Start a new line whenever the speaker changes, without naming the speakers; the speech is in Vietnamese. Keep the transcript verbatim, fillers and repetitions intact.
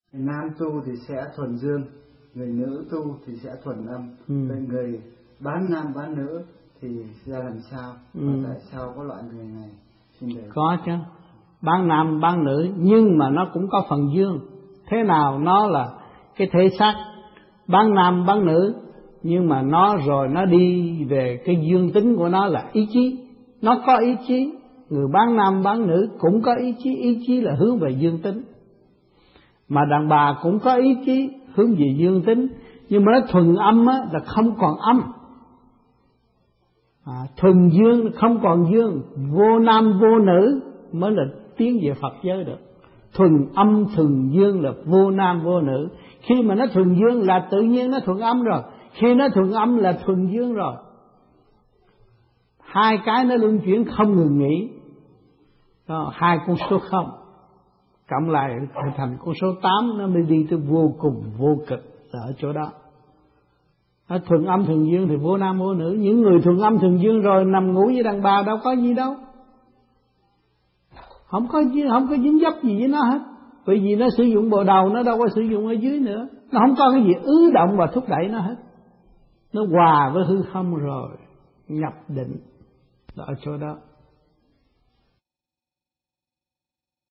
Nam tu thì sẽ thuần dương, người nữ tu thì sẽ thuần âm. Ừ. Vậy người bán nam bán nữ thì ra làm sao? Ừ. Và tại sao có loại người này? Xin để...
Có chứ, bán nam bán nữ nhưng mà nó cũng có phần dương. Thế nào nó là cái thể xác bán nam bán nữ, nhưng mà nó rồi nó đi về cái dương tính của nó là ý chí. Nó có ý chí, người bán nam bán nữ cũng có ý chí, ý chí là hướng về dương tính. Mà đàn bà cũng có ý chí hướng về dương tính, nhưng mà nó thuần âm á, là không còn âm. À, thuần dương không còn dương, vô nam vô nữ mới là tiến về Phật giới được. Thuần âm thuần dương là vô nam vô nữ. Khi mà nó thuần dương là tự nhiên nó thuần âm rồi, khi nó thuần âm là thuần dương rồi. Hai cái nó luân chuyển không ngừng nghỉ. Đó, hai con số không cộng lại thành con số tám, nó mới đi tới vô cùng vô cực ở chỗ đó. Ở thuần âm thuần dương thì vô nam vô nữ. Những người thuần âm thuần dương rồi nằm ngủ với đàn bà đâu có gì đâu, không có không có dính dấp gì với nó hết. Bởi vì nó sử dụng bộ đầu, nó đâu có sử dụng ở dưới nữa. Nó không có cái gì ứ động và thúc đẩy nó hết. Nó hòa với hư không rồi nhập định ở chỗ đó.